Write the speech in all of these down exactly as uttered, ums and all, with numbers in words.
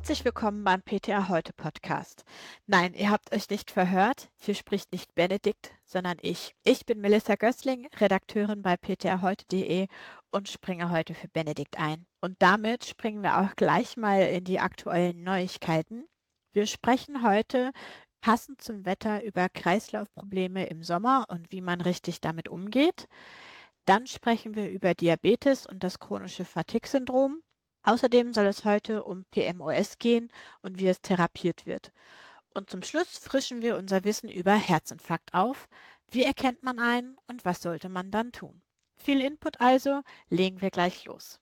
Herzlich willkommen beim P T A Heute Podcast. Nein, ihr habt euch nicht verhört. Hier spricht nicht Benedikt, sondern ich. Ich bin Melissa Gößling, Redakteurin bei p t a heute punkt de und springe heute für Benedikt ein. Und damit springen wir auch gleich mal in die aktuellen Neuigkeiten. Wir sprechen heute passend zum Wetter über Kreislaufprobleme im Sommer und wie man richtig damit umgeht. Dann sprechen wir über Diabetes und das chronische Fatigue-Syndrom. Außerdem soll es heute um P M O S gehen und wie es therapiert wird. Und zum Schluss frischen wir unser Wissen über Herzinfarkt auf. Wie erkennt man einen und was sollte man dann tun? Viel Input also, legen wir gleich los.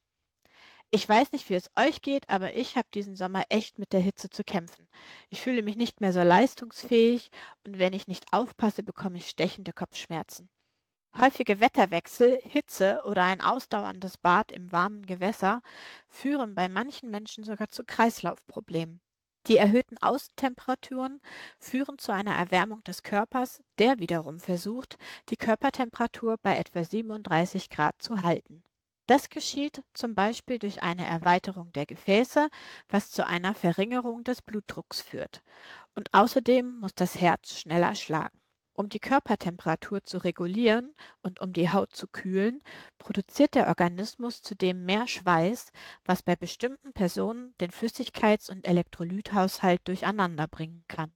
Ich weiß nicht, wie es euch geht, aber ich habe diesen Sommer echt mit der Hitze zu kämpfen. Ich fühle mich nicht mehr so leistungsfähig und wenn ich nicht aufpasse, bekomme ich stechende Kopfschmerzen. Häufige Wetterwechsel, Hitze oder ein ausdauerndes Bad im warmen Gewässer führen bei manchen Menschen sogar zu Kreislaufproblemen. Die erhöhten Außentemperaturen führen zu einer Erwärmung des Körpers, der wiederum versucht, die Körpertemperatur bei etwa siebenunddreißig Grad zu halten. Das geschieht zum Beispiel durch eine Erweiterung der Gefäße, was zu einer Verringerung des Blutdrucks führt. Und außerdem muss das Herz schneller schlagen. Um die Körpertemperatur zu regulieren und um die Haut zu kühlen, produziert der Organismus zudem mehr Schweiß, was bei bestimmten Personen den Flüssigkeits- und Elektrolythaushalt durcheinander bringen kann.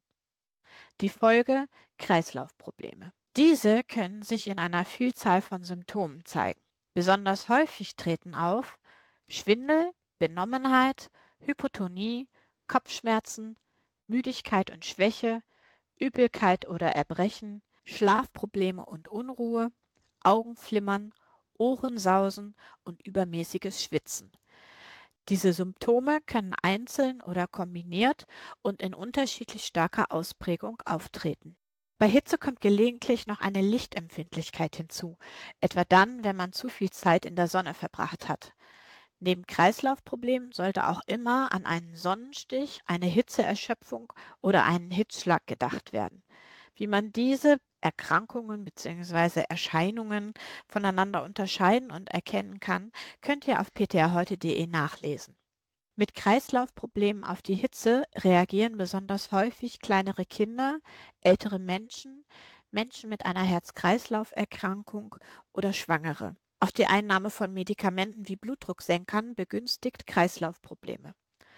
Die Folge: Kreislaufprobleme. Diese können sich in einer Vielzahl von Symptomen zeigen. Besonders häufig treten auf Schwindel, Benommenheit, Hypotonie, Kopfschmerzen, Müdigkeit und Schwäche, Übelkeit oder Erbrechen, Schlafprobleme und Unruhe, Augenflimmern, Ohrensausen und übermäßiges Schwitzen. Diese Symptome können einzeln oder kombiniert und in unterschiedlich starker Ausprägung auftreten. Bei Hitze kommt gelegentlich noch eine Lichtempfindlichkeit hinzu, etwa dann, wenn man zu viel Zeit in der Sonne verbracht hat. Neben Kreislaufproblemen sollte auch immer an einen Sonnenstich, eine Hitzeerschöpfung oder einen Hitzschlag gedacht werden. Wie man diese Erkrankungen bzw. Erscheinungen voneinander unterscheiden und erkennen kann, könnt ihr auf p t a heute punkt de nachlesen. Mit Kreislaufproblemen auf die Hitze reagieren besonders häufig kleinere Kinder, ältere Menschen, Menschen mit einer Herz-Kreislauf-Erkrankung oder Schwangere. Auch die Einnahme von Medikamenten wie Blutdrucksenkern begünstigt Kreislaufprobleme.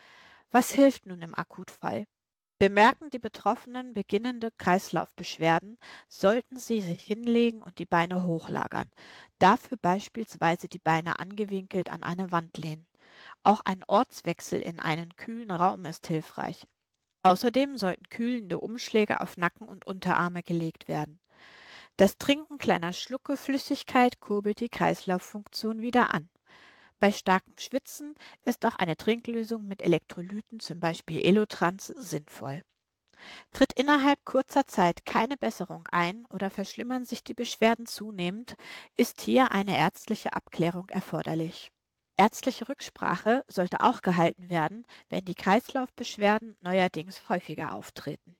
Was hilft nun im Akutfall? Bemerken die Betroffenen beginnende Kreislaufbeschwerden, sollten sie sich hinlegen und die Beine hochlagern. Dafür beispielsweise die Beine angewinkelt an eine Wand lehnen. Auch ein Ortswechsel in einen kühlen Raum ist hilfreich. Außerdem sollten kühlende Umschläge auf Nacken und Unterarme gelegt werden. Das Trinken kleiner Schlucke Flüssigkeit kurbelt die Kreislauffunktion wieder an. Bei starkem Schwitzen ist auch eine Trinklösung mit Elektrolyten, zum Beispiel Elotrans, sinnvoll. Tritt innerhalb kurzer Zeit keine Besserung ein oder verschlimmern sich die Beschwerden zunehmend, ist hier eine ärztliche Abklärung erforderlich. Ärztliche Rücksprache sollte auch gehalten werden, wenn die Kreislaufbeschwerden neuerdings häufiger auftreten.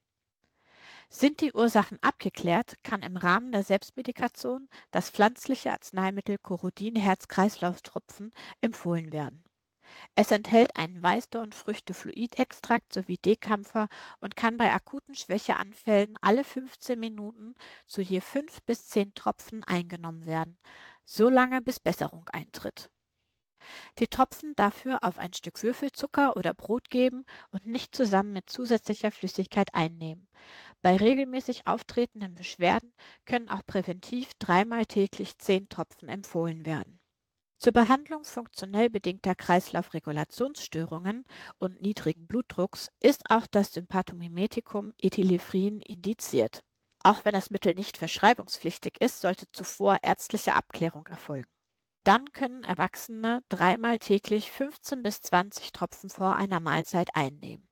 Sind die Ursachen abgeklärt, kann im Rahmen der Selbstmedikation das pflanzliche Arzneimittel Corodin-Herz-Kreislauf-Tropfen empfohlen werden. Es enthält einen Weißdornfrüchte-Fluidextrakt sowie Dekampfer und kann bei akuten Schwächeanfällen alle fünfzehn Minuten zu je fünf bis zehn Tropfen eingenommen werden, so lange bis Besserung eintritt. Die Tropfen dafür auf ein Stück Würfelzucker oder Brot geben und nicht zusammen mit zusätzlicher Flüssigkeit einnehmen. Bei regelmäßig auftretenden Beschwerden können auch präventiv dreimal täglich zehn Tropfen empfohlen werden. Zur Behandlung funktionell bedingter Kreislaufregulationsstörungen und niedrigen Blutdrucks ist auch das Sympathomimetikum Ethilefrin indiziert. Auch wenn das Mittel nicht verschreibungspflichtig ist, sollte zuvor ärztliche Abklärung erfolgen. Dann können Erwachsene dreimal täglich fünfzehn bis zwanzig Tropfen vor einer Mahlzeit einnehmen.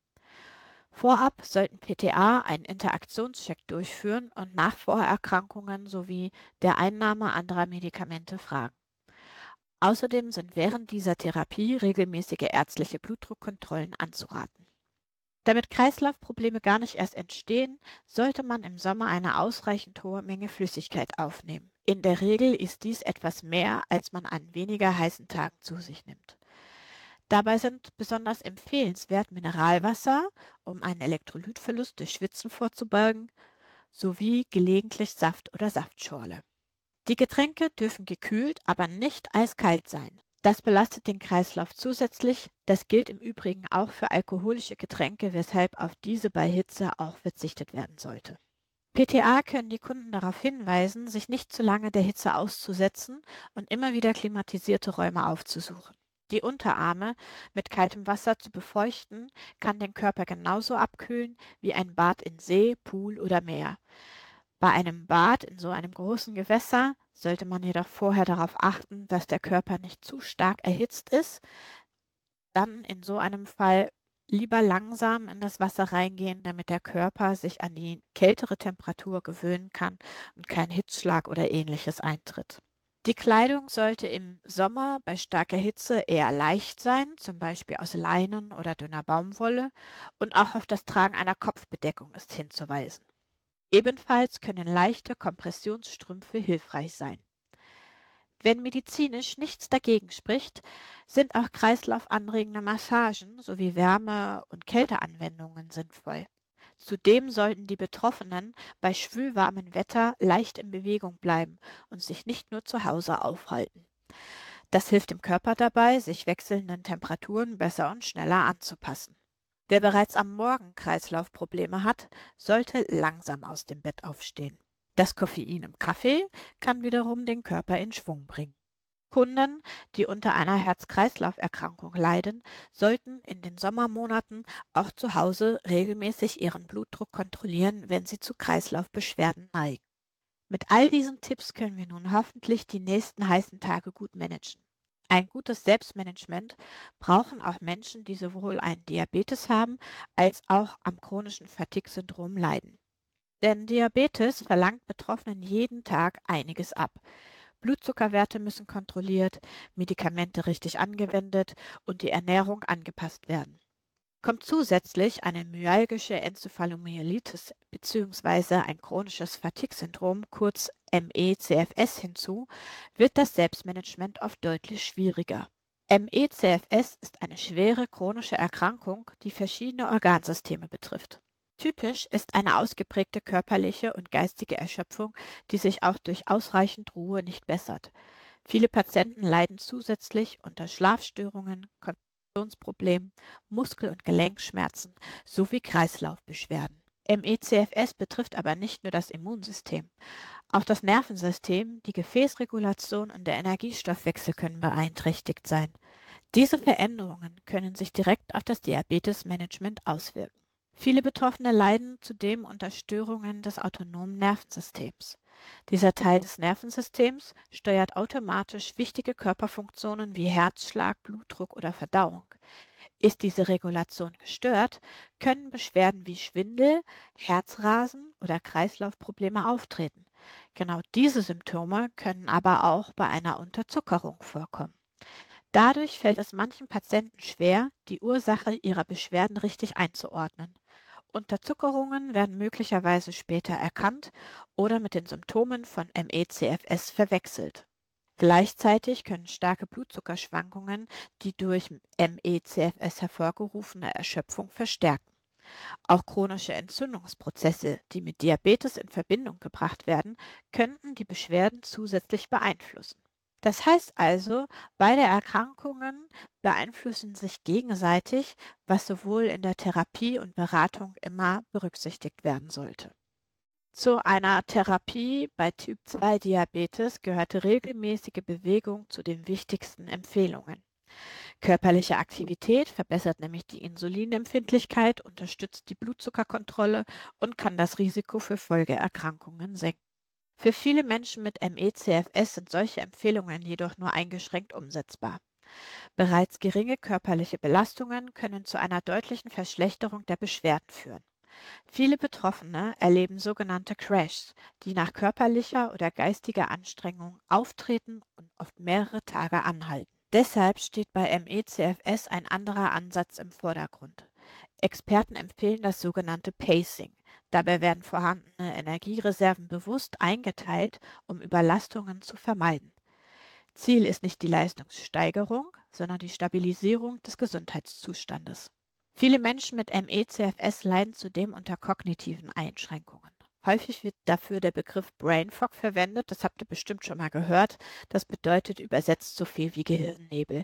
Vorab sollten P T A einen Interaktionscheck durchführen und nach Vorerkrankungen sowie der Einnahme anderer Medikamente fragen. Außerdem sind während dieser Therapie regelmäßige ärztliche Blutdruckkontrollen anzuraten. Damit Kreislaufprobleme gar nicht erst entstehen, sollte man im Sommer eine ausreichend hohe Menge Flüssigkeit aufnehmen. In der Regel ist dies etwas mehr, als man an weniger heißen Tagen zu sich nimmt. Dabei sind besonders empfehlenswert Mineralwasser, um einen Elektrolytverlust durch Schwitzen vorzubeugen, sowie gelegentlich Saft oder Saftschorle. Die Getränke dürfen gekühlt, aber nicht eiskalt sein. Das belastet den Kreislauf zusätzlich. Das gilt im Übrigen auch für alkoholische Getränke, weshalb auf diese bei Hitze auch verzichtet werden sollte. P T A können die Kunden darauf hinweisen, sich nicht zu lange der Hitze auszusetzen und immer wieder klimatisierte Räume aufzusuchen. Die Unterarme mit kaltem Wasser zu befeuchten, kann den Körper genauso abkühlen wie ein Bad in See, Pool oder Meer. Bei einem Bad in so einem großen Gewässer sollte man jedoch vorher darauf achten, dass der Körper nicht zu stark erhitzt ist. Dann in so einem Fall lieber langsam in das Wasser reingehen, damit der Körper sich an die kältere Temperatur gewöhnen kann und kein Hitzschlag oder ähnliches eintritt. Die Kleidung sollte im Sommer bei starker Hitze eher leicht sein, zum Beispiel aus Leinen oder dünner Baumwolle, und auch auf das Tragen einer Kopfbedeckung ist hinzuweisen. Ebenfalls können leichte Kompressionsstrümpfe hilfreich sein. Wenn medizinisch nichts dagegen spricht, sind auch kreislaufanregende Massagen sowie Wärme- und Kälteanwendungen sinnvoll. Zudem sollten die Betroffenen bei schwülwarmem Wetter leicht in Bewegung bleiben und sich nicht nur zu Hause aufhalten. Das hilft dem Körper dabei, sich wechselnden Temperaturen besser und schneller anzupassen. Wer bereits am Morgen Kreislaufprobleme hat, sollte langsam aus dem Bett aufstehen. Das Koffein im Kaffee kann wiederum den Körper in Schwung bringen. Kunden, die unter einer Herz-Kreislauf-Erkrankung leiden, sollten in den Sommermonaten auch zu Hause regelmäßig ihren Blutdruck kontrollieren, wenn sie zu Kreislaufbeschwerden neigen. Mit all diesen Tipps können wir nun hoffentlich die nächsten heißen Tage gut managen. Ein gutes Selbstmanagement brauchen auch Menschen, die sowohl einen Diabetes haben, als auch am chronischen Fatigue-Syndrom leiden. Denn Diabetes verlangt Betroffenen jeden Tag einiges ab. Blutzuckerwerte müssen kontrolliert, Medikamente richtig angewendet und die Ernährung angepasst werden. Kommt zusätzlich eine myalgische Enzephalomyelitis bzw. ein chronisches Fatigue-Syndrom, kurz M E C F S, hinzu, wird das Selbstmanagement oft deutlich schwieriger. M E C F S ist eine schwere chronische Erkrankung, die verschiedene Organsysteme betrifft. Typisch ist eine ausgeprägte körperliche und geistige Erschöpfung, die sich auch durch ausreichend Ruhe nicht bessert. Viele Patienten leiden zusätzlich unter Schlafstörungen, Konzentrationsproblemen, Muskel- und Gelenkschmerzen sowie Kreislaufbeschwerden. M E C F S betrifft aber nicht nur das Immunsystem. Auch das Nervensystem, die Gefäßregulation und der Energiestoffwechsel können beeinträchtigt sein. Diese Veränderungen können sich direkt auf das Diabetesmanagement auswirken. Viele Betroffene leiden zudem unter Störungen des autonomen Nervensystems. Dieser Teil des Nervensystems steuert automatisch wichtige Körperfunktionen wie Herzschlag, Blutdruck oder Verdauung. Ist diese Regulation gestört, können Beschwerden wie Schwindel, Herzrasen oder Kreislaufprobleme auftreten. Genau diese Symptome können aber auch bei einer Unterzuckerung vorkommen. Dadurch fällt es manchen Patienten schwer, die Ursache ihrer Beschwerden richtig einzuordnen. Unterzuckerungen werden möglicherweise später erkannt oder mit den Symptomen von M E C F S verwechselt. Gleichzeitig können starke Blutzuckerschwankungen die durch M E C F S hervorgerufene Erschöpfung verstärken. Auch chronische Entzündungsprozesse, die mit Diabetes in Verbindung gebracht werden, könnten die Beschwerden zusätzlich beeinflussen. Das heißt also, beide Erkrankungen beeinflussen sich gegenseitig, was sowohl in der Therapie und Beratung immer berücksichtigt werden sollte. Zu einer Therapie bei Typ zwei Diabetes gehört regelmäßige Bewegung zu den wichtigsten Empfehlungen. Körperliche Aktivität verbessert nämlich die Insulinempfindlichkeit, unterstützt die Blutzuckerkontrolle und kann das Risiko für Folgeerkrankungen senken. Für viele Menschen mit M E C F S sind solche Empfehlungen jedoch nur eingeschränkt umsetzbar. Bereits geringe körperliche Belastungen können zu einer deutlichen Verschlechterung der Beschwerden führen. Viele Betroffene erleben sogenannte Crashs, die nach körperlicher oder geistiger Anstrengung auftreten und oft mehrere Tage anhalten. Deshalb steht bei M E C F S ein anderer Ansatz im Vordergrund. Experten empfehlen das sogenannte Pacing. Dabei werden vorhandene Energiereserven bewusst eingeteilt, um Überlastungen zu vermeiden. Ziel ist nicht die Leistungssteigerung, sondern die Stabilisierung des Gesundheitszustandes. Viele Menschen mit M E C F S leiden zudem unter kognitiven Einschränkungen. Häufig wird dafür der Begriff Brain Fog verwendet, das habt ihr bestimmt schon mal gehört. Das bedeutet übersetzt so viel wie Gehirnnebel.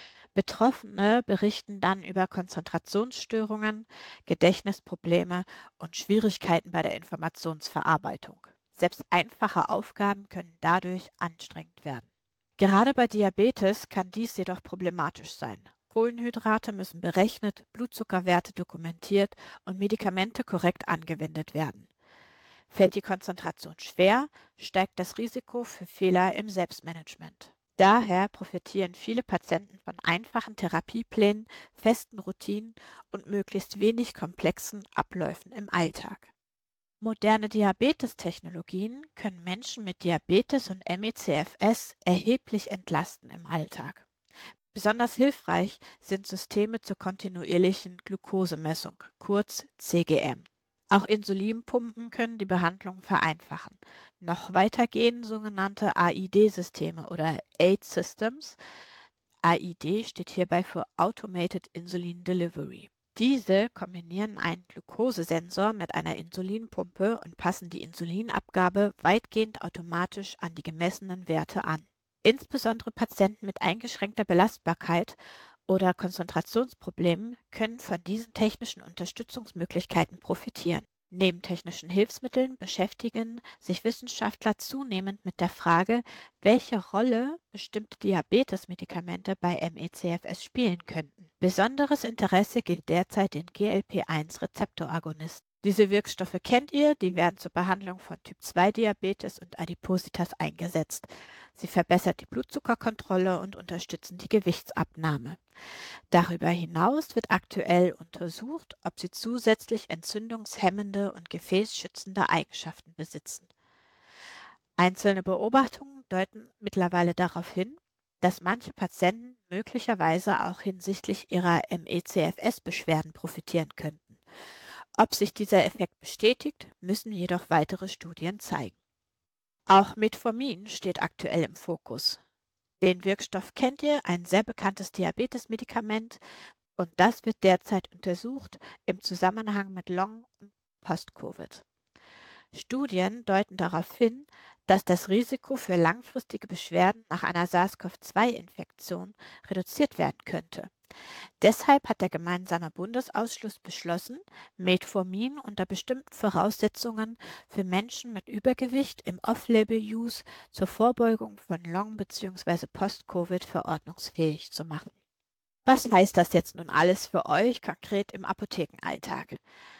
Betroffene berichten dann über Konzentrationsstörungen, Gedächtnisprobleme und Schwierigkeiten bei der Informationsverarbeitung. Selbst einfache Aufgaben können dadurch anstrengend werden. Gerade bei Diabetes kann dies jedoch problematisch sein. Kohlenhydrate müssen berechnet, Blutzuckerwerte dokumentiert und Medikamente korrekt angewendet werden. Fällt die Konzentration schwer, steigt das Risiko für Fehler im Selbstmanagement. Daher profitieren viele Patienten von einfachen Therapieplänen, festen Routinen und möglichst wenig komplexen Abläufen im Alltag. Moderne Diabetestechnologien können Menschen mit Diabetes und M E C F S erheblich entlasten im Alltag. Besonders hilfreich sind Systeme zur kontinuierlichen Glukosemessung, kurz C G M. Auch Insulinpumpen können die Behandlung vereinfachen. Noch weiter gehen sogenannte A I D-Systeme oder Aid Systems. A I D steht hierbei für Automated Insulin Delivery. Diese kombinieren einen Glukosesensor mit einer Insulinpumpe und passen die Insulinabgabe weitgehend automatisch an die gemessenen Werte an. Insbesondere Patienten mit eingeschränkter Belastbarkeit oder Konzentrationsproblemen können von diesen technischen Unterstützungsmöglichkeiten profitieren. Neben technischen Hilfsmitteln beschäftigen sich Wissenschaftler zunehmend mit der Frage, welche Rolle bestimmte Diabetesmedikamente bei M E C F S spielen könnten. Besonderes Interesse gilt derzeit den G L P eins Rezeptoragonisten. Diese Wirkstoffe kennt ihr, die werden zur Behandlung von Typ zwei Diabetes und Adipositas eingesetzt. Sie verbessern die Blutzuckerkontrolle und unterstützen die Gewichtsabnahme. Darüber hinaus wird aktuell untersucht, ob sie zusätzlich entzündungshemmende und gefäßschützende Eigenschaften besitzen. Einzelne Beobachtungen deuten mittlerweile darauf hin, dass manche Patienten möglicherweise auch hinsichtlich ihrer M E C F S-Beschwerden profitieren könnten. Ob sich dieser Effekt bestätigt, müssen jedoch weitere Studien zeigen. Auch Metformin steht aktuell im Fokus. Den Wirkstoff kennt ihr, ein sehr bekanntes Diabetesmedikament, und das wird derzeit untersucht im Zusammenhang mit Long- und Post-Covid. Studien deuten darauf hin, dass das Risiko für langfristige Beschwerden nach einer SARS-C o V zwei Infektion reduziert werden könnte. Deshalb hat der gemeinsame Bundesausschuss beschlossen, Metformin unter bestimmten Voraussetzungen für Menschen mit Übergewicht im Off-Label-Use zur Vorbeugung von Long- bzw. Post-Covid verordnungsfähig zu machen. Was heißt das jetzt nun alles für euch konkret im Apothekenalltag?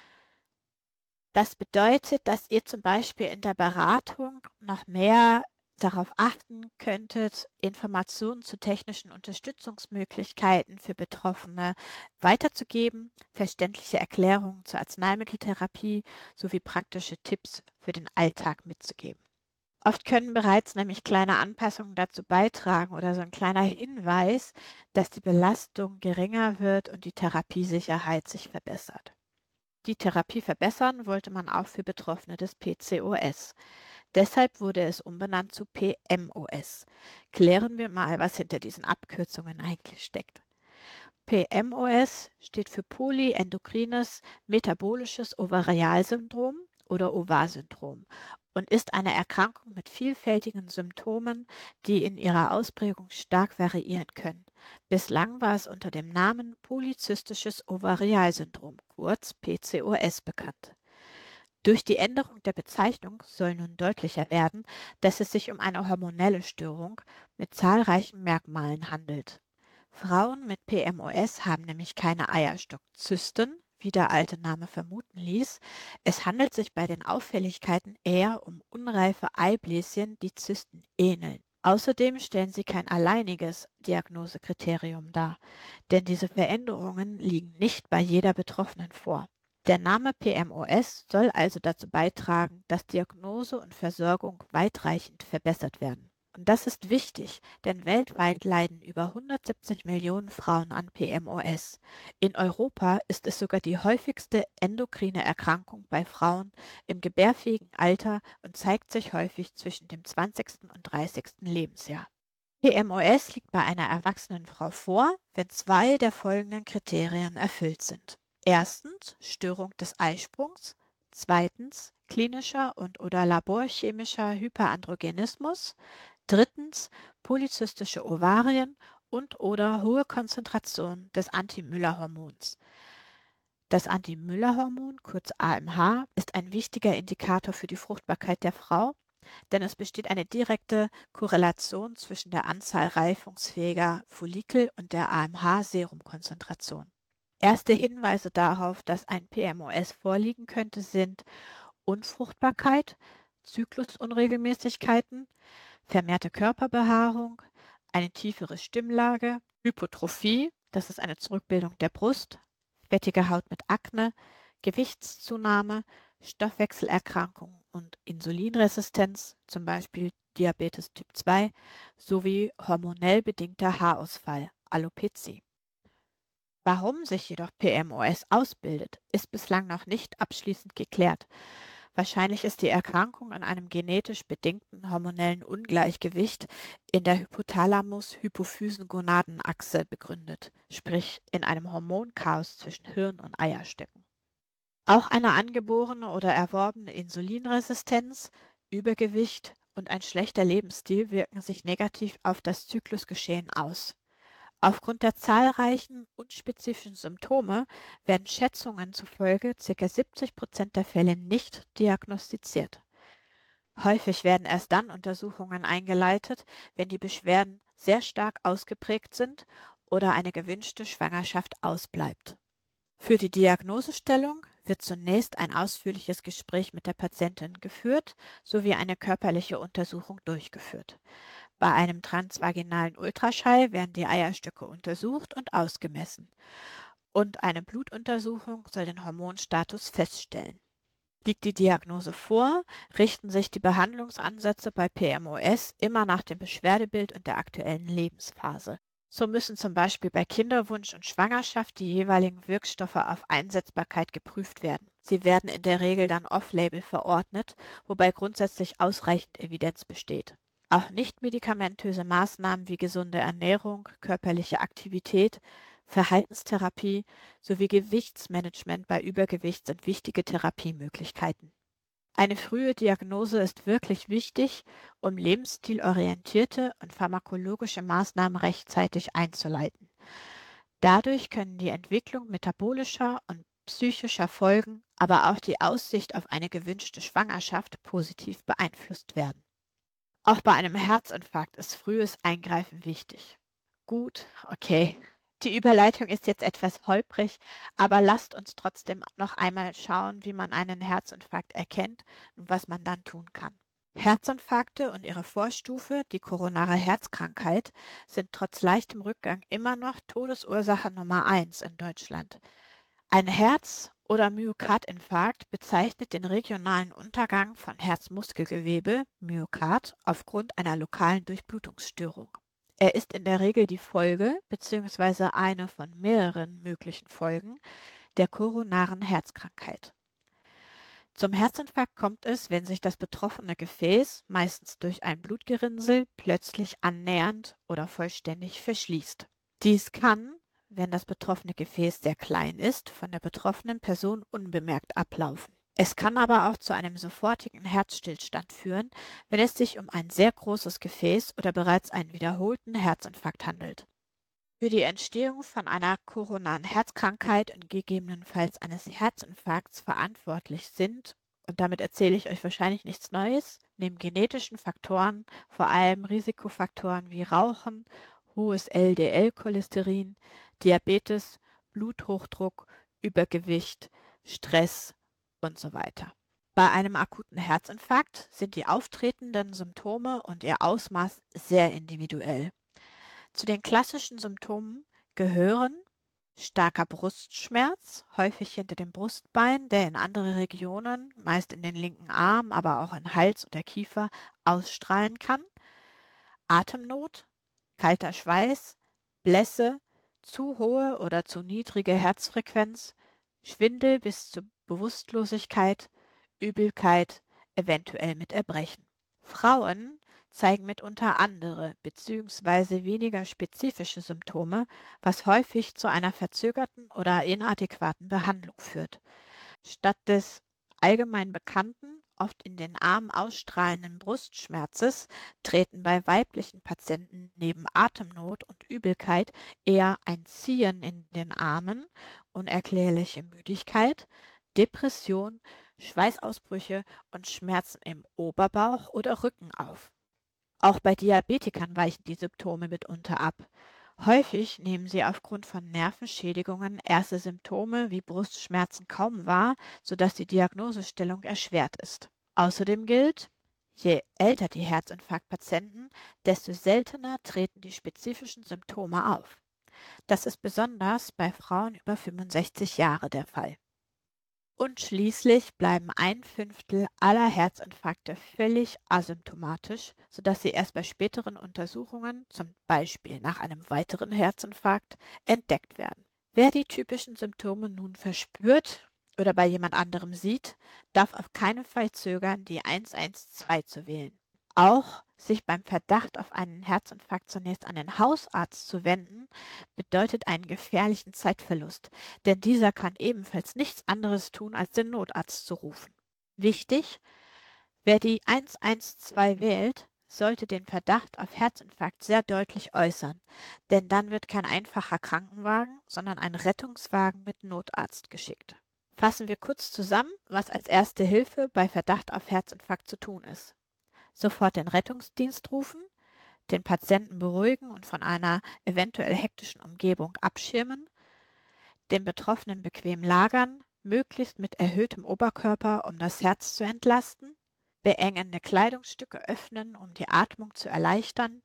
Das bedeutet, dass ihr zum Beispiel in der Beratung noch mehr darauf achten könntet, Informationen zu technischen Unterstützungsmöglichkeiten für Betroffene weiterzugeben, verständliche Erklärungen zur Arzneimitteltherapie sowie praktische Tipps für den Alltag mitzugeben. Oft können bereits nämlich kleine Anpassungen dazu beitragen oder so ein kleiner Hinweis, dass die Belastung geringer wird und die Therapiesicherheit sich verbessert. Die Therapie verbessern wollte man auch für Betroffene des P C O S. Deshalb wurde es umbenannt zu P M O S. Klären wir mal, was hinter diesen Abkürzungen eigentlich steckt. P M O S steht für polyendokrines metabolisches Ovarialsyndrom oder O V A-Syndrom und ist eine Erkrankung mit vielfältigen Symptomen, die in ihrer Ausprägung stark variieren können. Bislang war es unter dem Namen polyzystisches Ovarialsyndrom, kurz P C O S, bekannt. Durch die Änderung der Bezeichnung soll nun deutlicher werden, dass es sich um eine hormonelle Störung mit zahlreichen Merkmalen handelt. Frauen mit P M O S haben nämlich keine Eierstockzysten, wie der alte Name vermuten ließ. Es handelt sich bei den Auffälligkeiten eher um unreife Eibläschen, die Zysten ähneln. Außerdem stellen sie kein alleiniges Diagnosekriterium dar, denn diese Veränderungen liegen nicht bei jeder Betroffenen vor. Der Name P M O S soll also dazu beitragen, dass Diagnose und Versorgung weitreichend verbessert werden. Und das ist wichtig, denn weltweit leiden über hundertsiebzig Millionen Frauen an P M O S. In Europa ist es sogar die häufigste endokrine Erkrankung bei Frauen im gebärfähigen Alter und zeigt sich häufig zwischen dem zwanzigsten und dreißigsten Lebensjahr. P M O S liegt bei einer erwachsenen Frau vor, wenn zwei der folgenden Kriterien erfüllt sind. Erstens Störung des Eisprungs, zweitens klinischer und/oder laborchemischer Hyperandrogenismus, drittens polyzystische Ovarien und/oder hohe Konzentration des Anti-Müller-Hormons. Das Anti-Müller-Hormon, kurz A M H, ist ein wichtiger Indikator für die Fruchtbarkeit der Frau, denn es besteht eine direkte Korrelation zwischen der Anzahl reifungsfähiger Follikel und der A M H-Serumkonzentration. Erste Hinweise darauf, dass ein P M O S vorliegen könnte, sind Unfruchtbarkeit, Zyklusunregelmäßigkeiten, vermehrte Körperbehaarung, eine tiefere Stimmlage, Hypotrophie, das ist eine Zurückbildung der Brust, fettige Haut mit Akne, Gewichtszunahme, Stoffwechselerkrankungen und Insulinresistenz, zum Beispiel Diabetes Typ zwei, sowie hormonell bedingter Haarausfall, Alopezie. Warum sich jedoch P M O S ausbildet, ist bislang noch nicht abschließend geklärt. Wahrscheinlich ist die Erkrankung an einem genetisch bedingten hormonellen Ungleichgewicht in der Hypothalamus-Hypophysen-Gonadenachse begründet, sprich in einem Hormonchaos zwischen Hirn und Eierstöcken. Auch eine angeborene oder erworbene Insulinresistenz, Übergewicht und ein schlechter Lebensstil wirken sich negativ auf das Zyklusgeschehen aus. Aufgrund der zahlreichen unspezifischen Symptome werden Schätzungen zufolge ca. siebzig Prozent der Fälle nicht diagnostiziert. Häufig werden erst dann Untersuchungen eingeleitet, wenn die Beschwerden sehr stark ausgeprägt sind oder eine gewünschte Schwangerschaft ausbleibt. Für die Diagnosestellung wird zunächst ein ausführliches Gespräch mit der Patientin geführt sowie eine körperliche Untersuchung durchgeführt. Bei einem transvaginalen Ultraschall werden die Eierstöcke untersucht und ausgemessen. Und eine Blutuntersuchung soll den Hormonstatus feststellen. Liegt die Diagnose vor, richten sich die Behandlungsansätze bei P M O S immer nach dem Beschwerdebild und der aktuellen Lebensphase. So müssen zum Beispiel bei Kinderwunsch und Schwangerschaft die jeweiligen Wirkstoffe auf Einsetzbarkeit geprüft werden. Sie werden in der Regel dann off-label verordnet, wobei grundsätzlich ausreichend Evidenz besteht. Auch nichtmedikamentöse Maßnahmen wie gesunde Ernährung, körperliche Aktivität, Verhaltenstherapie sowie Gewichtsmanagement bei Übergewicht sind wichtige Therapiemöglichkeiten. Eine frühe Diagnose ist wirklich wichtig, um lebensstilorientierte und pharmakologische Maßnahmen rechtzeitig einzuleiten. Dadurch können die Entwicklung metabolischer und psychischer Folgen, aber auch die Aussicht auf eine gewünschte Schwangerschaft positiv beeinflusst werden. Auch bei einem Herzinfarkt ist frühes Eingreifen wichtig. Gut, okay. Die Überleitung ist jetzt etwas holprig, aber lasst uns trotzdem noch einmal schauen, wie man einen Herzinfarkt erkennt und was man dann tun kann. Herzinfarkte und ihre Vorstufe, die koronare Herzkrankheit, sind trotz leichtem Rückgang immer noch Todesursache Nummer eins in Deutschland. Ein Herz- oder Myokardinfarkt bezeichnet den regionalen Untergang von Herzmuskelgewebe, Myokard, aufgrund einer lokalen Durchblutungsstörung. Er ist in der Regel die Folge bzw. eine von mehreren möglichen Folgen der koronaren Herzkrankheit. Zum Herzinfarkt kommt es, wenn sich das betroffene Gefäß, meistens durch ein Blutgerinnsel, plötzlich annähernd oder vollständig verschließt. Dies kann, wenn das betroffene Gefäß sehr klein ist, von der betroffenen Person unbemerkt ablaufen. Es kann aber auch zu einem sofortigen Herzstillstand führen, wenn es sich um ein sehr großes Gefäß oder bereits einen wiederholten Herzinfarkt handelt. Für die Entstehung von einer koronaren Herzkrankheit und gegebenenfalls eines Herzinfarkts verantwortlich sind, und damit erzähle ich euch wahrscheinlich nichts Neues, neben genetischen Faktoren vor allem Risikofaktoren wie Rauchen, hohes L D L-Cholesterin, Diabetes, Bluthochdruck, Übergewicht, Stress und so weiter. Bei einem akuten Herzinfarkt sind die auftretenden Symptome und ihr Ausmaß sehr individuell. Zu den klassischen Symptomen gehören starker Brustschmerz, häufig hinter dem Brustbein, der in andere Regionen, meist in den linken Arm, aber auch in Hals oder Kiefer, ausstrahlen kann, Atemnot, kalter Schweiß, Blässe, zu hohe oder zu niedrige Herzfrequenz, Schwindel bis zur Bewusstlosigkeit, Übelkeit, eventuell mit Erbrechen. Frauen, zeigen mitunter andere bzw. weniger spezifische Symptome, was häufig zu einer verzögerten oder inadäquaten Behandlung führt. Statt des allgemein bekannten, oft in den Armen ausstrahlenden Brustschmerzes treten bei weiblichen Patienten neben Atemnot und Übelkeit eher ein Ziehen in den Armen, unerklärliche Müdigkeit, Depression, Schweißausbrüche und Schmerzen im Oberbauch oder Rücken auf. Auch bei Diabetikern weichen die Symptome mitunter ab. Häufig nehmen sie aufgrund von Nervenschädigungen erste Symptome wie Brustschmerzen kaum wahr, sodass die Diagnosestellung erschwert ist. Außerdem gilt, je älter die Herzinfarktpatienten, desto seltener treten die spezifischen Symptome auf. Das ist besonders bei Frauen über fünfundsechzig Jahre der Fall. Und schließlich bleiben ein Fünftel aller Herzinfarkte völlig asymptomatisch, sodass sie erst bei späteren Untersuchungen, zum Beispiel nach einem weiteren Herzinfarkt, entdeckt werden. Wer die typischen Symptome nun verspürt oder bei jemand anderem sieht, darf auf keinen Fall zögern, die eins eins zwei zu wählen. Auch sich beim Verdacht auf einen Herzinfarkt zunächst an den Hausarzt zu wenden, bedeutet einen gefährlichen Zeitverlust, denn dieser kann ebenfalls nichts anderes tun, als den Notarzt zu rufen. Wichtig: Wer die eins eins zwei wählt, sollte den Verdacht auf Herzinfarkt sehr deutlich äußern, denn dann wird kein einfacher Krankenwagen, sondern ein Rettungswagen mit Notarzt geschickt. Fassen wir kurz zusammen, was als Erste Hilfe bei Verdacht auf Herzinfarkt zu tun ist. Sofort den Rettungsdienst rufen, den Patienten beruhigen und von einer eventuell hektischen Umgebung abschirmen, den Betroffenen bequem lagern, möglichst mit erhöhtem Oberkörper, um das Herz zu entlasten, beengende Kleidungsstücke öffnen, um die Atmung zu erleichtern,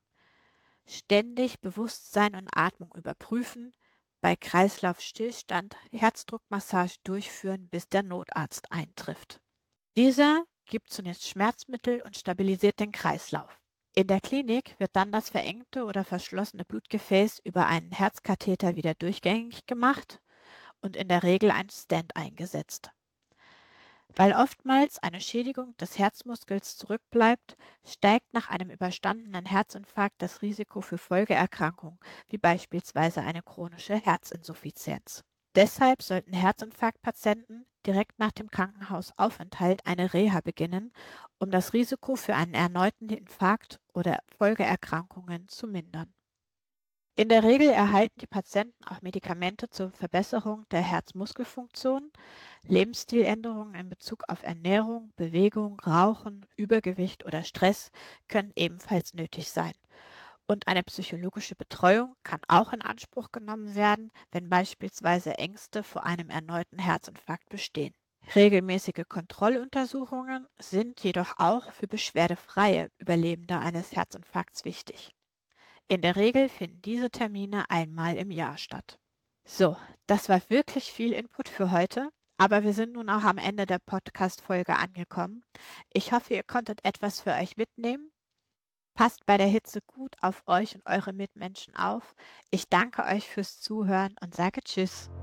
ständig Bewusstsein und Atmung überprüfen, bei Kreislaufstillstand Herzdruckmassage durchführen, bis der Notarzt eintrifft. Dieser gibt zunächst Schmerzmittel und stabilisiert den Kreislauf. In der Klinik wird dann das verengte oder verschlossene Blutgefäß über einen Herzkatheter wieder durchgängig gemacht und in der Regel ein Stent eingesetzt. Weil oftmals eine Schädigung des Herzmuskels zurückbleibt, steigt nach einem überstandenen Herzinfarkt das Risiko für Folgeerkrankungen, wie beispielsweise eine chronische Herzinsuffizienz. Deshalb sollten Herzinfarktpatienten direkt nach dem Krankenhausaufenthalt eine Reha beginnen, um das Risiko für einen erneuten Infarkt oder Folgeerkrankungen zu mindern. In der Regel erhalten die Patienten auch Medikamente zur Verbesserung der Herzmuskelfunktion. Lebensstiländerungen in Bezug auf Ernährung, Bewegung, Rauchen, Übergewicht oder Stress können ebenfalls nötig sein. Und eine psychologische Betreuung kann auch in Anspruch genommen werden, wenn beispielsweise Ängste vor einem erneuten Herzinfarkt bestehen. Regelmäßige Kontrolluntersuchungen sind jedoch auch für beschwerdefreie Überlebende eines Herzinfarkts wichtig. In der Regel finden diese Termine einmal im Jahr statt. So, das war wirklich viel Input für heute, aber wir sind nun auch am Ende der Podcast-Folge angekommen. Ich hoffe, ihr konntet etwas für euch mitnehmen. Passt bei der Hitze gut auf euch und eure Mitmenschen auf. Ich danke euch fürs Zuhören und sage Tschüss.